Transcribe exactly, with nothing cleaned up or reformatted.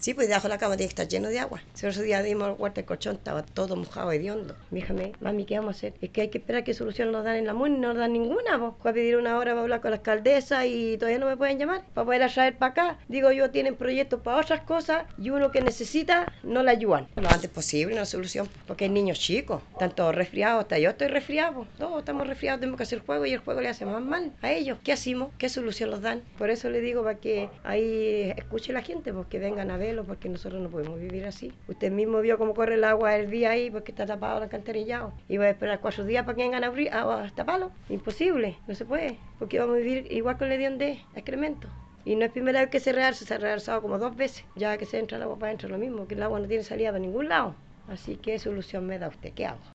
Sí, pues debajo de la cama tiene que estar lleno de agua. Si el otro día dimos vuelta el colchón, estaba todo mojado, hediondo. Mi hija me, mami, ¿qué vamos a hacer? Es que hay que esperar qué solución nos dan en la MUNI, no nos dan ninguna, vos. Voy a pedir una hora para hablar con la alcaldesa y todavía no me pueden llamar para poder traer para acá. Digo yo, tienen proyectos para otras cosas y uno que necesita no la ayudan. Lo antes posible una solución, porque hay niños chicos, están todos resfriados, hasta yo estoy resfriado, todos estamos resfriados, tenemos que hacer juego y el juego le hace más mal a ellos. ¿Qué hacemos? ¿Qué solución los dan? Por eso le digo para que ahí escuche la gente, porque vengan a verlo, porque nosotros no podemos vivir así. Usted mismo vio cómo corre el agua el día ahí, porque está tapado el alcantarillado. Y va a esperar cuatro días para que vengan a, abrir, a, a taparlo. Imposible, no se puede, porque vamos a vivir igual con el hediondo de excremento. Y no es primera vez que se realza, se ha realzado como dos veces. Ya que se entra el agua para adentro, lo mismo, que el agua no tiene salida de ningún lado. Así que, ¿qué solución me da usted? ¿Qué hago?